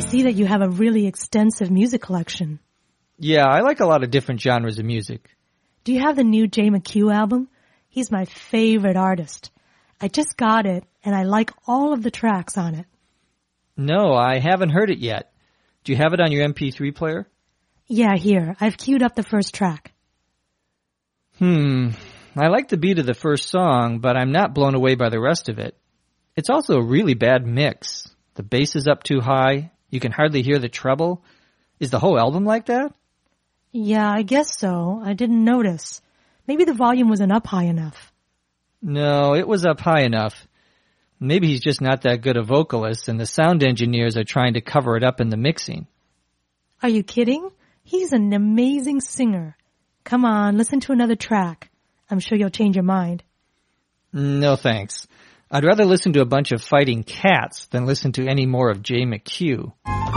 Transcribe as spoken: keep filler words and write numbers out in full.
see that you have a really extensive music collection. Yeah, I like a lot of different genres of music. Do you have the new Jay McHugh album? He's my favorite artist. I just got it, and I like all of the tracks on it. No, I haven't heard it yet. Do you have it on your M P three player? Yeah, here. I've queued up the first track. Hmm. I like the beat of the first song, but I'm not blown away by the rest of it. It's also a really bad mix. The bass is up too high. You can hardly hear the treble. Is the whole album like that? Yeah, I guess so. I didn't notice. Maybe the volume wasn't up high enough. No, it was up high enough. Maybe he's just not that good a vocalist, and the sound engineers are trying to cover it up in the mixing. Are you kidding? He's an amazing singer. Come on, listen to another track. I'm sure you'll change your mind. No, thanks. I'd rather listen to a bunch of fighting cats than listen to any more of Jay McHugh.